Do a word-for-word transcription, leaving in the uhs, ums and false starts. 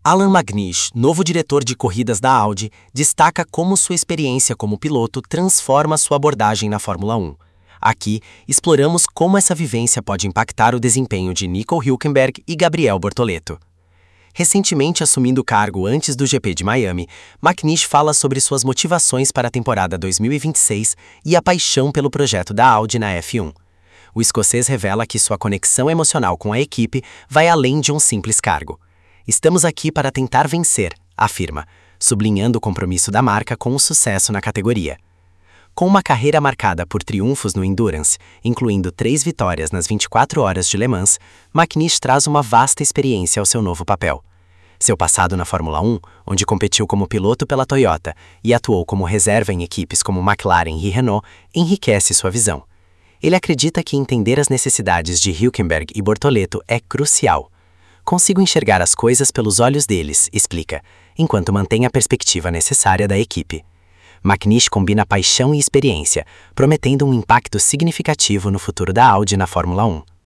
Alan McNish, novo diretor de corridas da Audi, destaca como sua experiência como piloto transforma sua abordagem na Fórmula um. Aqui, exploramos como essa vivência pode impactar o desempenho de Nico Hülkenberg e Gabriel Bortoleto. Recentemente assumindo o cargo antes do G P de Miami, McNish fala sobre suas motivações para a temporada dois mil e vinte e seis e a paixão pelo projeto da Audi na F um. O escocês revela que sua conexão emocional com a equipe vai além de um simples cargo. Estamos aqui para tentar vencer, afirma, sublinhando o compromisso da marca com o sucesso na categoria. Com uma carreira marcada por triunfos no Endurance, incluindo três vitórias nas vinte e quatro horas de Le Mans, McNish traz uma vasta experiência ao seu novo papel. Seu passado na Fórmula um, onde competiu como piloto pela Toyota e atuou como reserva em equipes como McLaren e Renault, enriquece sua visão. Ele acredita que entender as necessidades de Hülkenberg e Bortoleto é crucial. Consigo enxergar as coisas pelos olhos deles, explica, enquanto mantém a perspectiva necessária da equipe. McNish combina paixão e experiência, prometendo um impacto significativo no futuro da Audi na Fórmula um.